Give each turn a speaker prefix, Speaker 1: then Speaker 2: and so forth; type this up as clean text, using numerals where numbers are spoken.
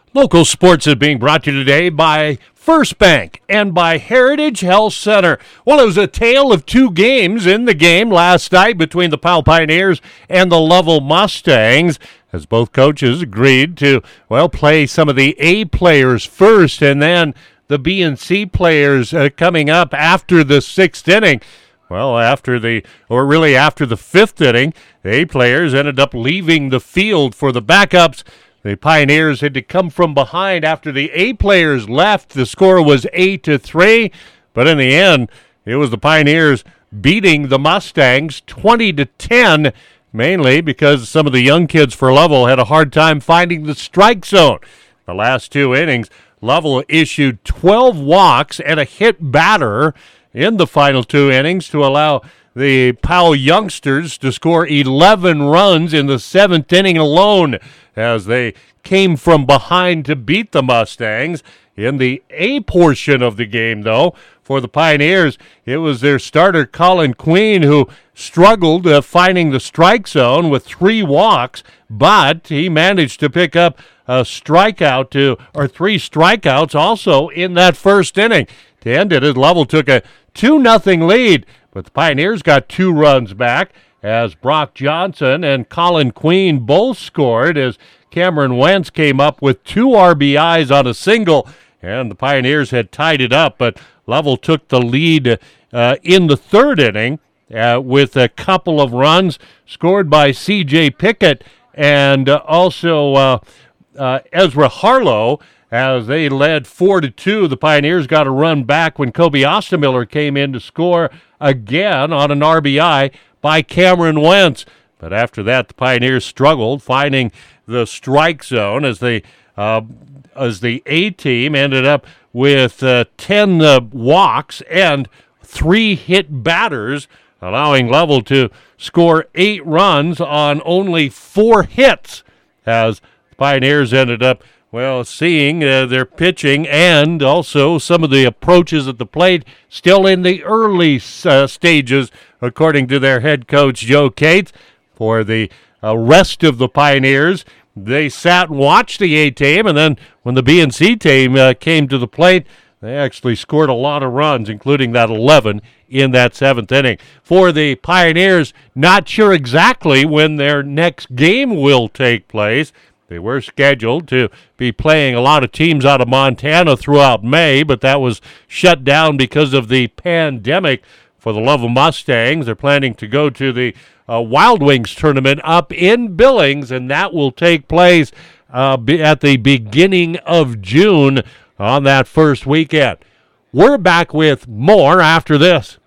Speaker 1: Local sports is being brought to you today by First Bank and by Heritage Health Center. Well, it was a tale of two games in the game last night between the Powell Pioneers and the Lovell Mustangs, as both coaches agreed to, play some of the A players first and then the B and C players coming up after the sixth inning. Well, after the fifth inning, the A players ended up leaving the field for the backups. The Pioneers had to come from behind after the A players left. The score was 8-3, but in the end, it was the Pioneers beating the Mustangs 20-10, mainly because some of the young kids for Lovell had a hard time finding the strike zone. The last two innings, Lovell issued 12 walks and a hit batter in the final two innings to allow the Powell youngsters to score 11 runs in the seventh inning alone as they came from behind to beat the Mustangs. In the A portion of the game, though, for the Pioneers, it was their starter Colin Queen who struggled finding the strike zone with 3 walks, but he managed to pick up a strikeout or 3 strikeouts also in that first inning. To end it, Lovell took a 2-0 lead, but the Pioneers got 2 runs back as Brock Johnson and Colin Queen both scored as Cameron Wentz came up with 2 RBIs on a single, and the Pioneers had tied it up, but Lovell took the lead in the third inning with a couple of runs scored by C.J. Pickett and also Ezra Harlow. As they led 4-2, the Pioneers got a run back when Kobe Ostemiller came in to score again on an RBI by Cameron Wentz. But after that, the Pioneers struggled finding the strike zone as the A team ended up with 10 walks and 3 hit batters, allowing Lovell to score 8 runs on only 4 hits as the Pioneers ended up seeing their pitching and also some of the approaches at the plate still in the early stages, according to their head coach, Joe Cates. For the rest of the Pioneers, they sat and watched the A team, and then when the B and C team came to the plate, they actually scored a lot of runs, including that 11 in that 7th inning. For the Pioneers, not sure exactly when their next game will take place. They were scheduled to be playing a lot of teams out of Montana throughout May, but that was shut down because of the pandemic. For the Lovell Mustangs, they're planning to go to the Wild Wings tournament up in Billings, and that will take place at the beginning of June on that first weekend. We're back with more after this.